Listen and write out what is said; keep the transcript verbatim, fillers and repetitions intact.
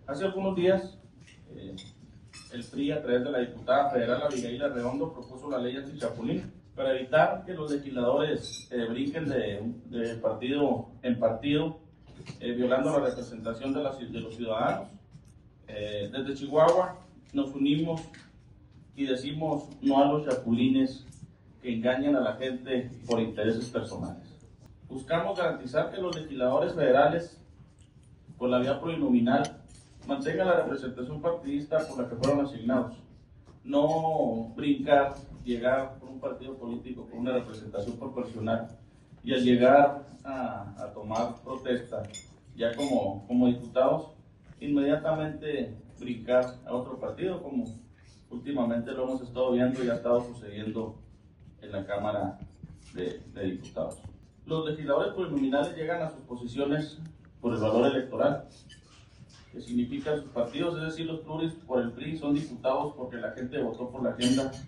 Hace algunos días, eh, el P R I, a través de la diputada federal Abigail Arredondo, propuso la ley antichapulín para evitar que los legisladores eh, brinquen de, de partido en partido, eh, violando la representación de, la, de los ciudadanos. Eh, desde Chihuahua nos unimos y decimos no a los chapulines que engañan a la gente por intereses personales. Buscamos garantizar que los legisladores federales, por la vía plurinominal, mantengan la representación partidista por la que fueron asignados. No brincar, llegar por un partido político con una representación proporcional y al llegar a, a tomar protesta ya como, como diputados, inmediatamente brincar a otro partido, como últimamente lo hemos estado viendo y ha estado sucediendo en la Cámara de, de Diputados. Los legisladores plurinominales llegan a sus posiciones por el valor electoral, que significa sus partidos, es decir, los pluris por el P R I son diputados porque la gente votó por la agenda